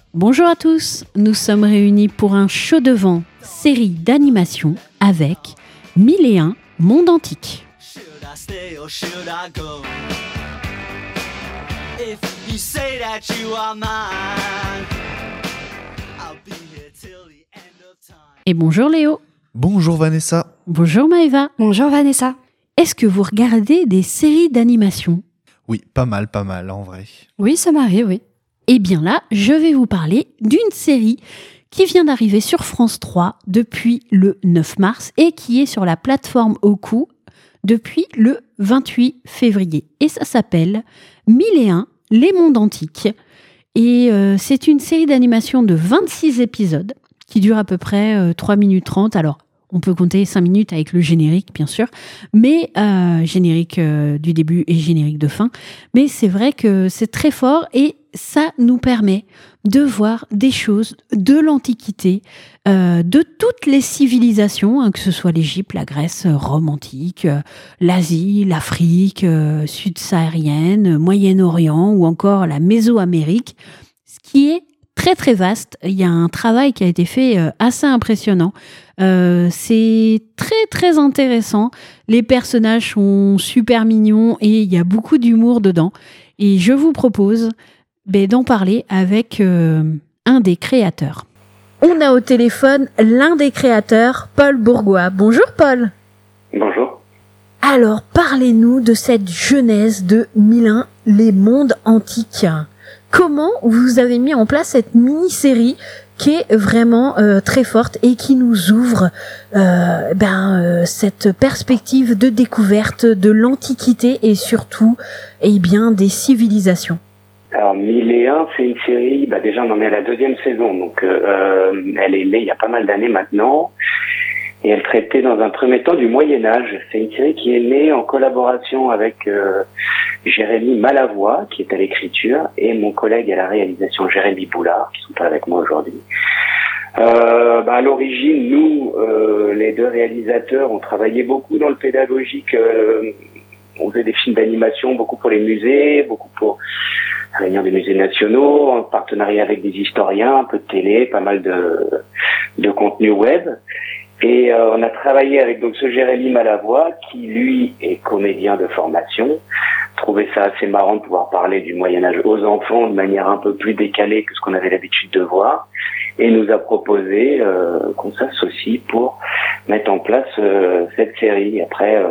Bonjour à tous, nous sommes réunis pour un show de vent, série d'animation avec 1001 Monde Antique. Et bonjour Léo. Bonjour Vanessa. Bonjour Maëva. Bonjour Vanessa. Est-ce que vous regardez des séries d'animation ? Oui, pas mal en vrai. Oui, ça m'arrive, oui. Eh bien là, je vais vous parler d'une série qui vient d'arriver sur France 3 depuis le 9 mars et qui est sur la plateforme Oku depuis le 28 février. Et ça s'appelle 1001 Les Mondes Antiques. Et c'est une série d'animation de 26 épisodes qui dure à peu près 3 minutes 30. Alors, on peut compter 5 minutes avec le générique, bien sûr, mais générique du début et générique de fin. Mais c'est vrai que c'est très fort et ça nous permet de voir des choses de l'Antiquité, de toutes les civilisations, hein, que ce soit l'Égypte, la Grèce, Rome antique, l'Asie, l'Afrique, sud-saharienne, Moyen-Orient ou encore la Mésoamérique, ce qui est très très vaste. Il y a un travail qui a été fait assez impressionnant. C'est très très intéressant. Les personnages sont super mignons et il y a beaucoup d'humour dedans. Et je vous propose d'en parler avec un des créateurs. On a au téléphone l'un des créateurs, Paul Bourgois. Bonjour Paul. Bonjour. Alors, parlez-nous de cette genèse de 1001 Les Mondes Antiques. Comment vous avez mis en place cette mini-série qui est vraiment très forte et qui nous ouvre cette perspective de découverte de l'Antiquité et surtout des civilisations? Alors 1001, c'est une série, déjà on en est à la 2e saison, donc elle est née il y a pas mal d'années maintenant. Et elle traitait dans un premier temps du Moyen-Âge. C'est une série qui est née en collaboration avec Jérémy Malavoie, qui est à l'écriture, et mon collègue à la réalisation, Jérémy Boulard, qui sont pas avec moi aujourd'hui. À l'origine, nous, les deux réalisateurs, on travaillait beaucoup dans le pédagogique. On faisait des films d'animation, beaucoup pour les musées, beaucoup pour réunir des musées nationaux, en partenariat avec des historiens, un peu de télé, pas mal de contenu web. Et on a travaillé avec donc ce Jérémy Malavoie qui lui est comédien de formation, trouvait ça assez marrant de pouvoir parler du Moyen-Âge aux enfants de manière un peu plus décalée que ce qu'on avait l'habitude de voir, et nous a proposé qu'on s'associe pour mettre en place cette série. Après,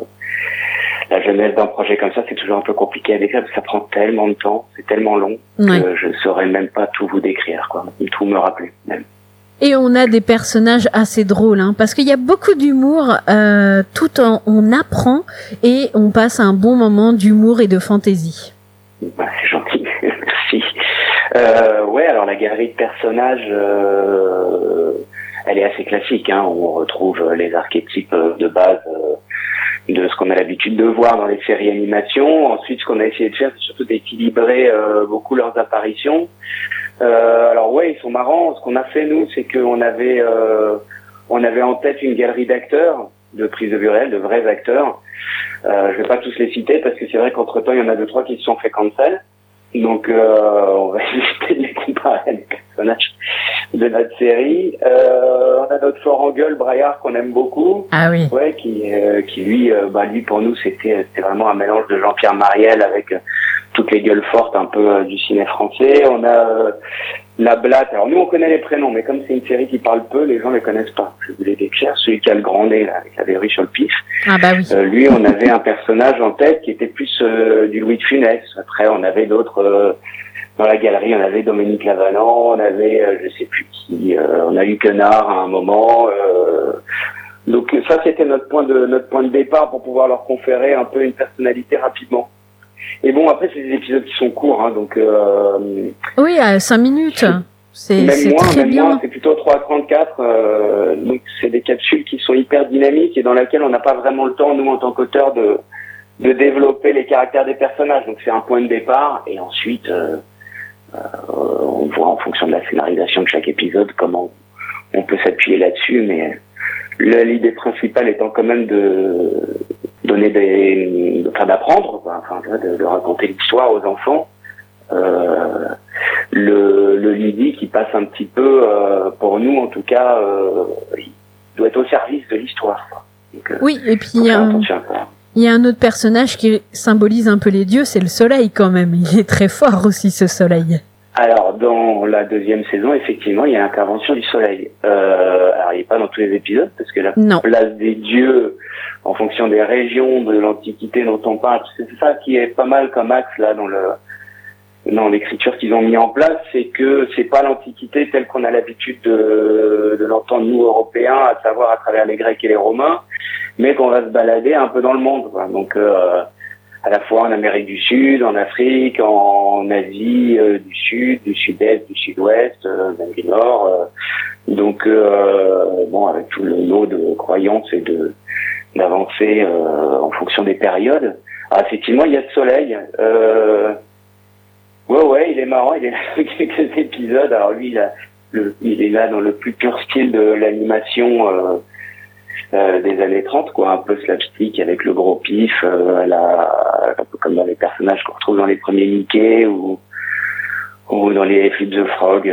la genèse d'un projet comme ça, c'est toujours un peu compliqué à décrire parce que ça prend tellement de temps, c'est tellement long que je ne saurais même pas tout vous décrire, tout me rappeler même. Et on a des personnages assez drôles, parce qu'il y a beaucoup d'humour, on apprend et on passe un bon moment d'humour et de fantaisie. C'est gentil, merci. Alors la galerie de personnages, elle est assez classique, on retrouve les archétypes de base de ce qu'on a l'habitude de voir dans les séries animation. Ensuite, ce qu'on a essayé de faire, c'est surtout d'équilibrer beaucoup leurs apparitions. Ils sont marrants. Ce qu'on a fait, nous, c'est qu'on avait en tête une galerie d'acteurs, de prise de vue réelle, de vrais acteurs. Je vais pas tous les citer parce que c'est vrai qu'entre-temps, il y en a 2-3 qui se sont fait cancel. Donc, on va éviter de les comparer à des personnages de notre série. On a notre fort en gueule, Braillard, qu'on aime beaucoup. Ah oui. Ouais, qui lui pour nous, c'était vraiment un mélange de Jean-Pierre Mariel avec toutes les gueules fortes un peu du ciné français. On a la Blatte. Alors nous, on connaît les prénoms, mais comme c'est une série qui parle peu, les gens les connaissent pas. Je voulais décrire celui qui a le grand nez, là, avec la verrue sur le pif. Ah bah oui. Lui, on avait un personnage en tête qui était plus du Louis de Funès. Après, on avait d'autres dans la galerie. On avait Dominique Lavanant, on avait je sais plus qui. On a eu Quenard à un moment. Donc ça, c'était notre point de départ pour pouvoir leur conférer un peu une personnalité rapidement. Et bon, après, c'est des épisodes qui sont courts, donc... Oui, à 5 minutes. C'est très bien. Moins, c'est plutôt 3h34. Donc, c'est des capsules qui sont hyper dynamiques et dans lesquelles on n'a pas vraiment le temps, nous, en tant qu'auteurs, de développer les caractères des personnages. Donc, c'est un point de départ et ensuite, on voit en fonction de la scénarisation de chaque épisode comment on peut s'appuyer là-dessus, mais l'idée principale étant quand même de donner d'apprendre, de raconter l'histoire aux enfants. Le le Lydie qui passe un petit peu, pour nous en tout cas, il doit être au service de l'histoire, quoi. Donc, oui, et puis attention, quoi. Il y a un autre personnage qui symbolise un peu les dieux, c'est le soleil quand même. Il est très fort aussi, ce soleil. Alors, dans la deuxième saison, effectivement, il y a l'intervention du soleil. Alors, il n'est pas dans tous les épisodes, parce que la place des dieux, en fonction des régions de l'Antiquité dont on parle, c'est ça qui est pas mal comme axe, là, dans l'écriture qu'ils ont mis en place, c'est que c'est pas l'Antiquité telle qu'on a l'habitude de l'entendre, nous, Européens, à savoir à travers les Grecs et les Romains, mais qu'on va se balader un peu dans le monde, quoi. Donc, à la fois en Amérique du Sud, en Afrique, en Asie du Sud, du Sud-Est, du Sud-Ouest, même du Nord. Donc, bon, avec tout le lot de croyances et d'avancer en fonction des périodes. Ah, effectivement, il y a le soleil. Ouais, il est marrant, il est là dans quelques épisodes. Alors lui, il est là dans le plus pur style de l'animation des années 30, quoi, un peu slapstick avec le gros pif, un peu comme dans les personnages qu'on retrouve dans les premiers Mickey ou dans les Flip the Frog.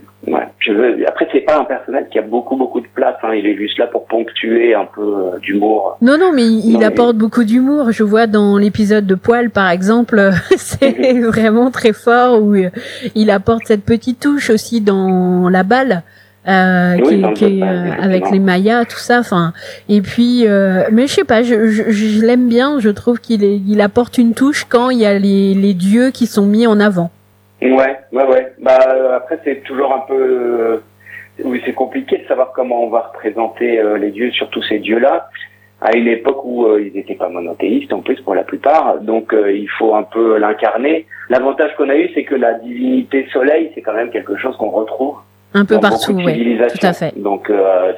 Ouais. Après, c'est pas un personnage qui a beaucoup de place, hein. Il est juste là pour ponctuer un peu d'humour. Non, mais il apporte beaucoup d'humour. Je vois dans l'épisode de Poil, par exemple, c'est vraiment très fort, où il apporte cette petite touche aussi dans La Balle. Qui est avec les Mayas, tout ça, enfin, et puis mais je sais pas, je l'aime bien. Je trouve qu'il apporte une touche quand il y a les dieux qui sont mis en avant. Ouais. Bah après, c'est toujours un peu oui, c'est compliqué de savoir comment on va représenter les dieux, surtout ces dieux-là, à une époque où ils n'étaient pas monothéistes en plus pour la plupart, donc il faut un peu l'incarner. L'avantage qu'on a eu, c'est que la divinité soleil, c'est quand même quelque chose qu'on retrouve un peu partout, oui, tout à fait. Donc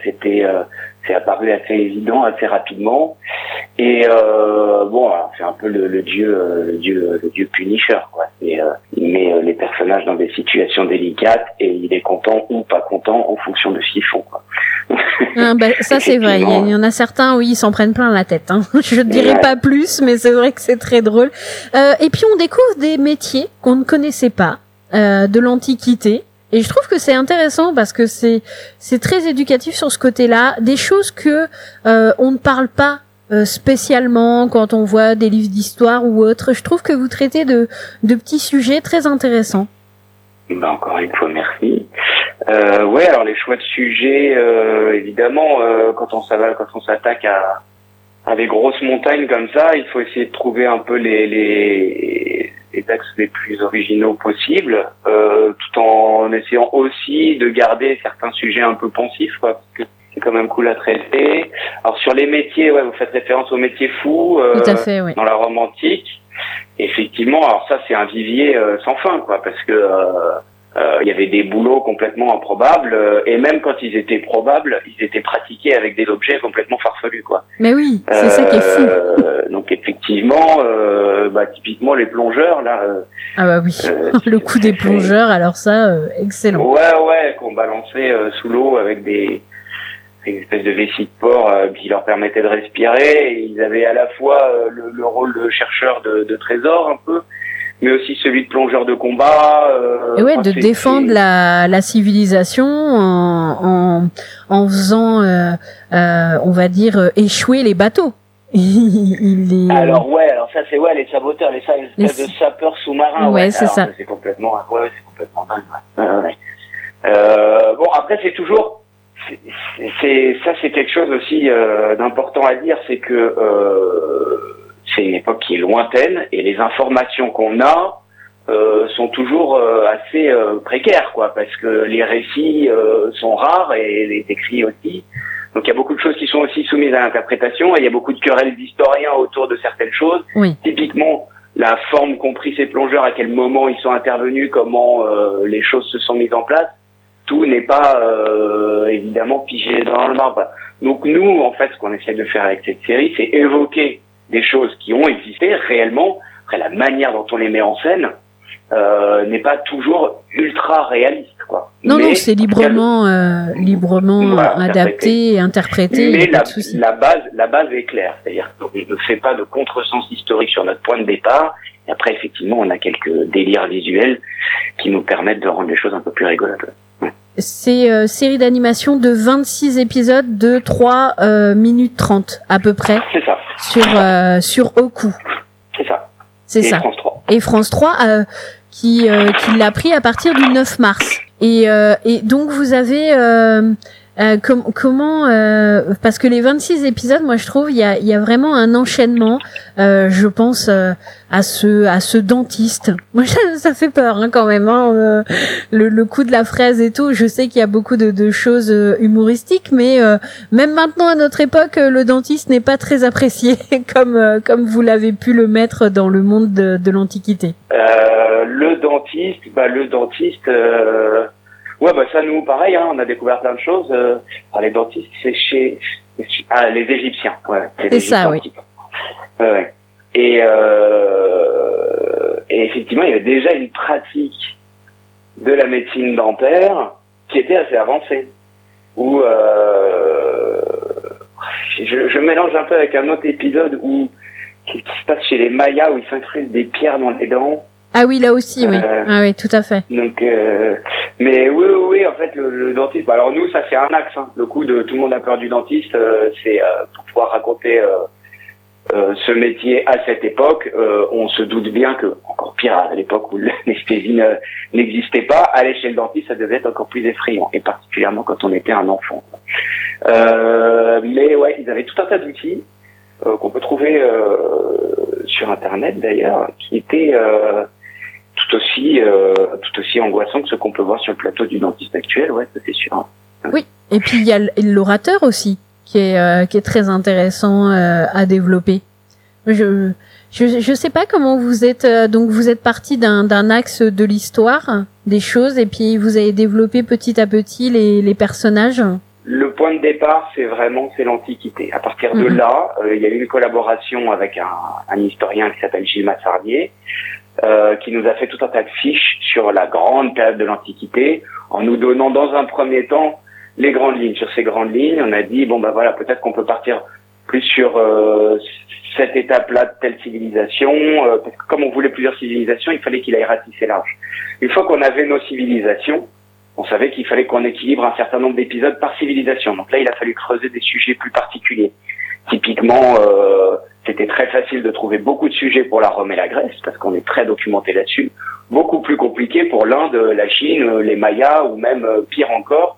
c'est apparu assez évident, assez rapidement. Et bon, alors, c'est un peu le dieu Punisher, quoi. Il met les personnages dans des situations délicates et il est content ou pas content en fonction de ce qu'ils font, quoi. Ça c'est vrai. Il y en a certains, oui, ils s'en prennent plein la tête, hein. Je ne dirais pas plus, mais c'est vrai que c'est très drôle. Et puis on découvre des métiers qu'on ne connaissait pas de l'Antiquité. Et je trouve que c'est intéressant parce que c'est très éducatif sur ce côté-là, des choses que on ne parle pas spécialement quand on voit des livres d'histoire ou autres. Je trouve que vous traitez de petits sujets très intéressants. Ben, encore une fois, merci. Ouais, alors les choix de sujets, évidemment, quand on s'attaque à des grosses montagnes comme ça, il faut essayer de trouver un peu les axes les plus originaux possibles, tout en essayant aussi de garder certains sujets un peu pensifs, quoi, parce que c'est quand même cool à traiter. Alors sur les métiers, ouais, vous faites référence aux métiers fous tout à fait, oui. Dans la Rome antique. Effectivement, alors ça c'est un vivier sans fin, quoi, parce que il y avait des boulots complètement improbables, et même quand ils étaient probables, ils étaient pratiqués avec des objets complètement farfelus, quoi. Mais oui, c'est ça qui est fou. Donc effectivement, typiquement les plongeurs, là. Ah bah oui, le coup des plongeurs, alors ça, excellent. Ouais, qu'on balançait sous l'eau avec des espèces de vessies de porc qui leur permettaient de respirer. Et ils avaient à la fois le rôle de chercheur de trésors un peu, mais aussi celui de plongeur de combat. Et ouais, de défendre la civilisation en faisant, on va dire, échouer les bateaux. Alors ça c'est les saboteurs, les espèces de sapeurs sous-marins. Ouais, c'est ça. C'est complètement dingue. Ouais. Bon, après c'est toujours, c'est quelque chose aussi d'important à dire, c'est que c'est une époque qui est lointaine et les informations qu'on a sont toujours assez précaires, quoi, parce que les récits sont rares et les écrits aussi. Donc il y a beaucoup de choses qui sont aussi soumises à l'interprétation et il y a beaucoup de querelles d'historiens autour de certaines choses. Oui. Typiquement, la forme qu'ont pris ces plongeurs, à quel moment ils sont intervenus, comment les choses se sont mises en place. Tout n'est pas évidemment pigé dans le marbre. Donc nous, en fait, ce qu'on essaie de faire avec cette série, c'est évoquer des choses qui ont existé réellement. Après, la manière dont on les met en scène n'est pas toujours ultra réaliste, quoi. Non, c'est librement adapté et interprété. Mais la base est claire. C'est-à-dire qu'on ne fait pas de contresens historique sur notre point de départ. Et après, effectivement, on a quelques délires visuels qui nous permettent de rendre les choses un peu plus rigolotes. C'est série d'animation de 26 épisodes de 3 minutes 30 à peu près. C'est ça. Sur Oku. C'est ça. C'est Et ça. France 3. Et France 3 qui l'a pris à partir du 9 mars. Et donc vous avez comment parce que les 26 épisodes, moi je trouve il y a vraiment un enchaînement. Je pense à ce dentiste. Moi ça fait peur quand même. Le coup de la fraise et tout. Je sais qu'il y a beaucoup de choses humoristiques, mais même maintenant à notre époque, le dentiste n'est pas très apprécié comme vous l'avez pu le mettre dans le monde de l'Antiquité. Le dentiste. Ouais, ça nous pareil, on a découvert plein de choses. Les dentistes, c'est chez les Égyptiens. Ouais, c'est ça, oui. Ouais. Et effectivement, il y avait déjà une pratique de la médecine dentaire qui était assez avancée. Où je mélange un peu avec un autre épisode qui se passe chez les Mayas où ils s'incrustent des pierres dans les dents. Ah oui, là aussi, oui. Ah oui, tout à fait. Donc, mais oui, en fait, le dentiste. Alors nous, ça c'est un axe. Le coup de tout le monde a peur du dentiste, c'est pour pouvoir raconter ce métier à cette époque. On se doute bien que, encore pire à l'époque où l'anesthésie n'existait pas, aller chez le dentiste, ça devait être encore plus effrayant, et particulièrement quand on était un enfant. Mais ouais, ils avaient tout un tas d'outils qu'on peut trouver sur Internet d'ailleurs, qui étaient tout aussi angoissant que ce qu'on peut voir sur le plateau du dentiste actuel, ouais, ça c'est sûr. Oui, et puis il y a l'orateur aussi, qui est très intéressant à développer. Je sais pas comment vous êtes donc vous êtes parti d'un axe de l'histoire, des choses, et puis vous avez développé petit à petit les personnages. Le point de départ, c'est l'Antiquité. À partir de là, il y a eu une collaboration avec un historien qui s'appelle Gilles Massardier, qui nous a fait tout un tas de fiches sur la grande période de l'Antiquité, en nous donnant dans un premier temps les grandes lignes. Sur ces grandes lignes, on a dit peut-être qu'on peut partir plus sur cette étape-là de telle civilisation, parce que comme on voulait plusieurs civilisations, il fallait qu'il aille ratisser large. Une fois qu'on avait nos civilisations, on savait qu'il fallait qu'on équilibre un certain nombre d'épisodes par civilisation. Donc là, il a fallu creuser des sujets plus particuliers. Typiquement, c'était très facile de trouver beaucoup de sujets pour la Rome et la Grèce, parce qu'on est très documenté là-dessus. Beaucoup plus compliqué pour l'Inde, la Chine, les Mayas, ou même pire encore,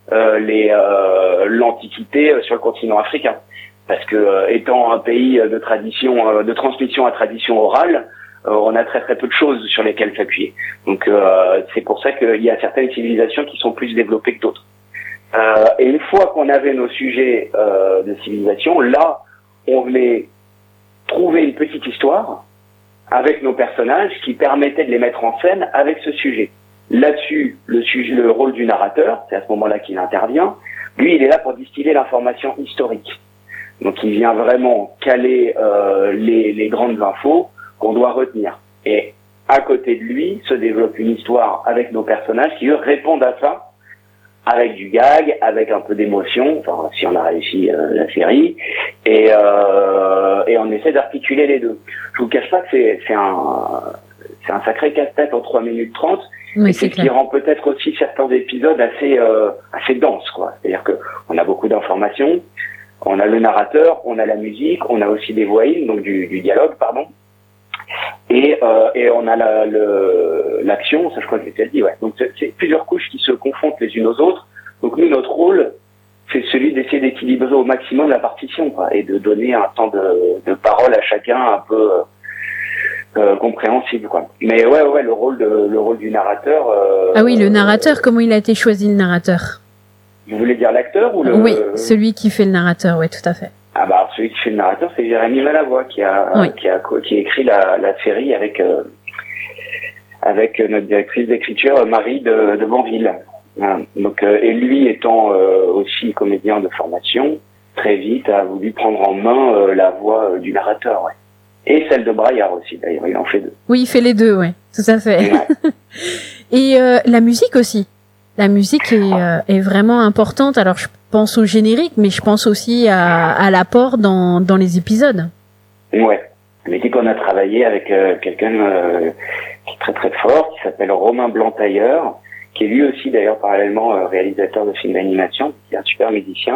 l'Antiquité sur le continent africain. Parce que étant un pays de tradition, de transmission à tradition orale, on a très très peu de choses sur lesquelles s'appuyer. Donc c'est pour ça qu'il y a certaines civilisations qui sont plus développées que d'autres. Et une fois qu'on avait nos sujets de civilisation, là, on venait trouver une petite histoire avec nos personnages qui permettait de les mettre en scène avec ce sujet. Là-dessus, le rôle du narrateur, c'est à ce moment-là qu'il intervient. Lui, il est là pour distiller l'information historique. Donc, il vient vraiment caler les grandes infos qu'on doit retenir. Et à côté de lui, se développe une histoire avec nos personnages qui, eux, répondent à ça, avec du gag, avec un peu d'émotion, enfin, si on a réussi la série, et on essaie d'articuler les deux. Je vous cache pas que c'est un sacré casse-tête en 3 minutes 30, oui, et c'est ce qui rend peut-être aussi certains épisodes assez denses, quoi. C'est-à-dire que on a beaucoup d'informations, on a le narrateur, on a la musique, on a aussi des voix in, donc du dialogue, pardon. Et on a l'action, ça je crois que j'ai déjà dit, ouais. Donc c'est plusieurs couches qui se confrontent les unes aux autres. Donc nous, notre rôle, c'est celui d'essayer d'équilibrer au maximum la partition, quoi, et de donner un temps de parole à chacun un peu compréhensible, quoi. Mais ouais, le rôle du narrateur. Ah oui, le narrateur, comment il a été choisi, le narrateur? Vous voulez dire l'acteur ou le? Oui, celui qui fait le narrateur, oui, tout à fait. Ah bah celui qui fait le narrateur, c'est Jérémy Malavoie qui a écrit la série avec notre directrice d'écriture Marie de Banville. Donc et lui étant aussi comédien de formation, très vite a voulu prendre en main la voix du narrateur, ouais. Et celle de Braillard aussi d'ailleurs, il en fait deux. Oui, il fait les deux, ouais, tout à fait. Ouais. Et la musique aussi. La musique est vraiment importante. Alors je pense au générique, mais je pense aussi à l'apport dans les épisodes. Ouais. Elle m'a dit qu'on a travaillé avec quelqu'un qui est très très fort, qui s'appelle Romain Blanc-Tailleur, qui est lui aussi d'ailleurs parallèlement réalisateur de films d'animation, qui est un super musicien.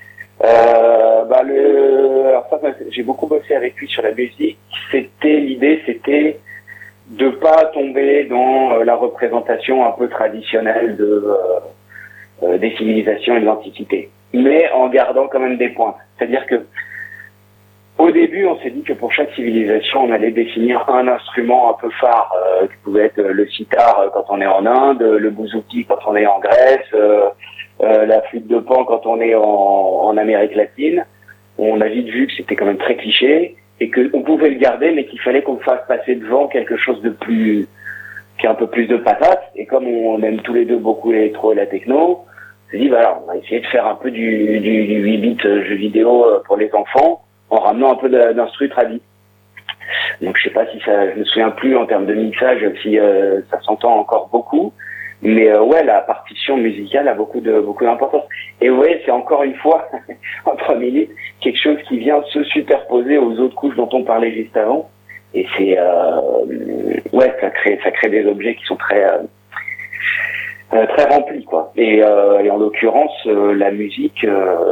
Alors ça, j'ai beaucoup bossé avec lui sur la musique. L'idée, c'était de pas tomber dans la représentation un peu traditionnelle des civilisations et de l'Antiquité, mais en gardant quand même des points. C'est-à-dire que au début, on s'est dit que pour chaque civilisation, on allait définir un instrument un peu phare, qui pouvait être le sitar quand on est en Inde, le bouzouki quand on est en Grèce, la flûte de Pan quand on est en Amérique latine. On a vite vu que c'était quand même très cliché et qu'on pouvait le garder, mais qu'il fallait qu'on fasse passer devant quelque chose de plus, qui a un peu plus de patate. Et comme on aime tous les deux beaucoup l'électro et la techno, on s'est dit, voilà, on va essayer de faire un peu du 8 bits jeu vidéo pour les enfants, en ramenant un peu d'instru tradi. Donc je sais pas si ça, je me souviens plus en termes de mixage, si ça s'entend encore beaucoup, mais ouais, la partition musicale a beaucoup d'importance. Et vous voyez, c'est encore une fois, en 3 minutes, quelque chose qui vient se superposer aux autres couches dont on parlait juste avant. Et c'est ouais, ça crée des objets qui sont très remplis, quoi. Et en l'occurrence, la musique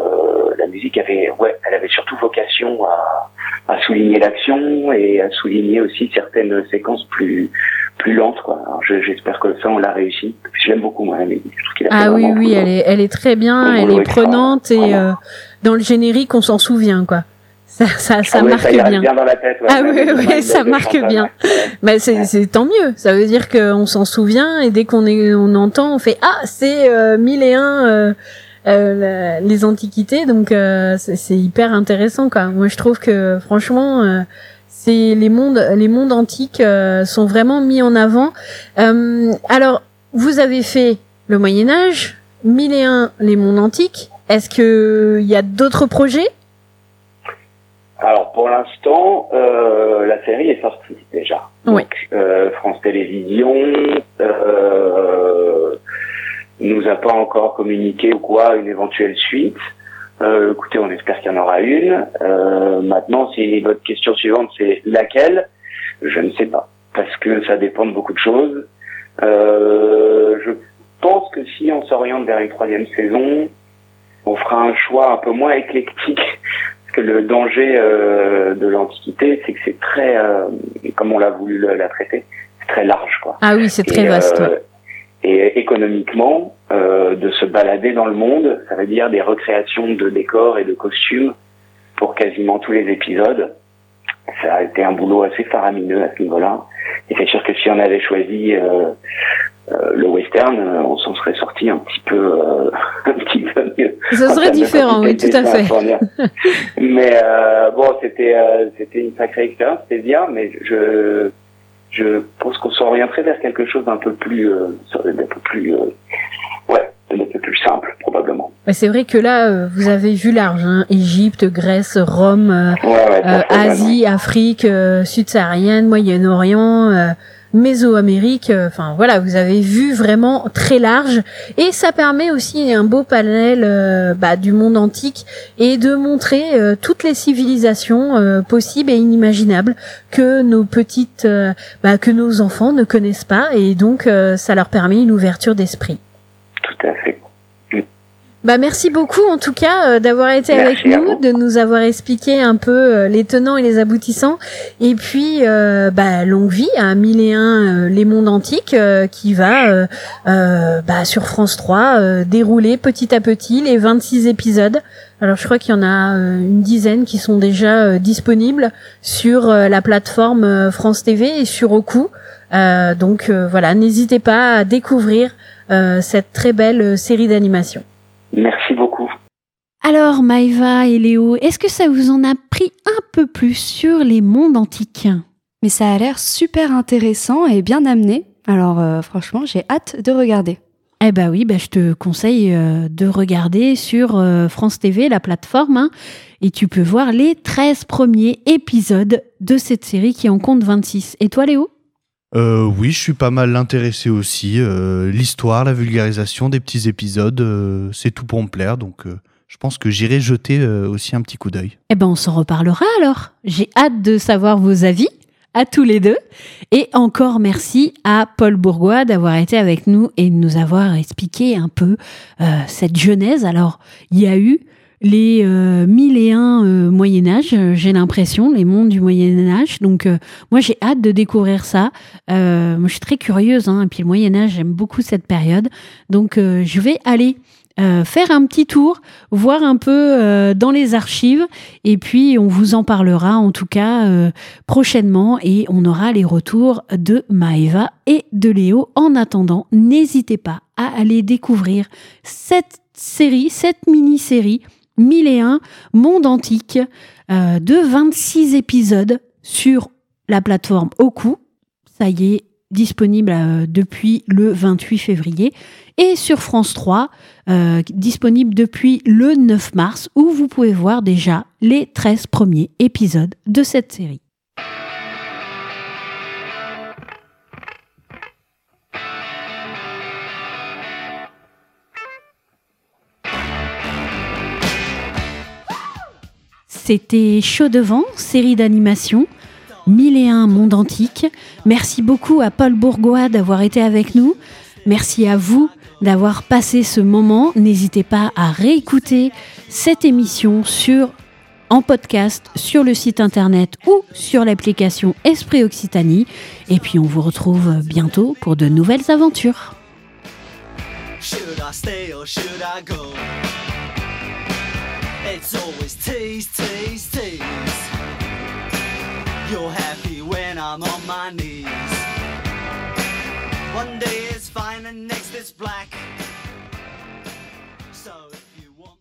elle avait surtout vocation à souligner l'action et à souligner aussi certaines séquences plus lentes, quoi. Alors j'espère que ça on l'a réussi. Je l'aime beaucoup, moi, la musique. Je trouve qu'il a fait oui, vraiment cool. elle est très bien, elle est prenante et dans le générique on s'en souvient, quoi. Ça marque ça bien. Bien dans la tête. Ouais, oui, ça marque bien. Bah c'est tant mieux. Ça veut dire qu'on s'en souvient et dès on entend, on fait c'est 1001 les antiquités, donc c'est hyper intéressant, quoi. Moi je trouve que franchement c'est les mondes antiques sont vraiment mis en avant. Alors vous avez fait le Moyen-Âge, 1001 les mondes antiques. Est-ce que il y a d'autres projets? Alors pour l'instant, la série est sortie déjà. Oui. Donc France Télévisions nous a pas encore communiqué ou quoi une éventuelle suite. Écoutez, on espère qu'il y en aura une. Maintenant, si votre question suivante c'est laquelle, je ne sais pas, parce que ça dépend de beaucoup de choses. Je pense que si on s'oriente vers une 3e saison, on fera un choix un peu moins éclectique. Parce que le danger de l'Antiquité, c'est que c'est très, comme on l'a voulu la traiter, c'est très large, quoi. Ah oui, c'est très vaste. Et économiquement, de se balader dans le monde, ça veut dire des recréations de décors et de costumes pour quasiment tous les épisodes. Ça a été un boulot assez faramineux à ce niveau-là. Et c'est sûr que si on avait choisi le western, on s'en serait sorti un petit peu mieux. Ça serait différent, oui, tout à fait. Mais bon, c'était une sacrée expérience, c'est bien, mais je pense qu'on s'orienterait vers quelque chose d'un peu plus simple, probablement. C'est vrai que là, vous avez vu large, hein. Égypte, Grèce, Rome, Asie, Afrique, Sud-Saharienne, Moyen-Orient, Mésoamérique, enfin voilà, vous avez vu vraiment très large et ça permet aussi un beau panel du monde antique et de montrer toutes les civilisations possibles et inimaginables que que nos enfants ne connaissent pas et donc ça leur permet une ouverture d'esprit. Tout à fait. Merci beaucoup en tout cas d'avoir été avec nous, de nous avoir expliqué un peu les tenants et les aboutissants et puis longue vie à 1001 les mondes antiques qui va sur France 3 dérouler petit à petit les 26 épisodes. Alors je crois qu'il y en a une dizaine qui sont déjà disponibles sur la plateforme France TV et sur Roku. Donc voilà, n'hésitez pas à découvrir cette très belle série d'animation. Merci beaucoup. Alors Maëva et Léo, est-ce que ça vous en a pris un peu plus sur les mondes antiques? Mais ça a l'air super intéressant et bien amené. Alors franchement, j'ai hâte de regarder. Eh ben oui, je te conseille de regarder sur France TV, la plateforme, hein, et tu peux voir les 13 premiers épisodes de cette série qui en compte 26. Et toi Léo ? Oui, je suis pas mal intéressé aussi. L'histoire, la vulgarisation des petits épisodes, c'est tout pour me plaire, donc je pense que j'irai jeter aussi un petit coup d'œil. Eh ben, on s'en reparlera alors. J'ai hâte de savoir vos avis à tous les deux. Et encore merci à Paul Bourgois d'avoir été avec nous et de nous avoir expliqué un peu cette genèse. Alors, il y a eu les 1001 Moyen-Âge, j'ai l'impression, les mondes du Moyen-Âge. Donc, moi, j'ai hâte de découvrir ça. Moi, je suis très curieuse, hein, et puis le Moyen-Âge, j'aime beaucoup cette période. Donc, je vais aller faire un petit tour, voir un peu dans les archives, et puis on vous en parlera en tout cas prochainement, et on aura les retours de Maëva et de Léo. En attendant, n'hésitez pas à aller découvrir cette série, cette mini-série 1001 Monde Antique de 26 épisodes sur la plateforme Oku. Ça y est, disponible depuis le 28 février, et sur France 3, disponible depuis le 9 mars, où vous pouvez voir déjà les 13 premiers épisodes de cette série. C'était Chaud Devant, série d'animation 1001 Monde Antique. Merci beaucoup à Paul Bourgois d'avoir été avec nous. Merci à vous d'avoir passé ce moment. N'hésitez pas à réécouter cette émission en podcast sur le site internet ou sur l'application Esprit Occitanie. Et puis on vous retrouve bientôt pour de nouvelles aventures. Should I stay or should I go? It's always tease, tease, tease. You're happy when I'm on my knees. One day it's fine and next it's black.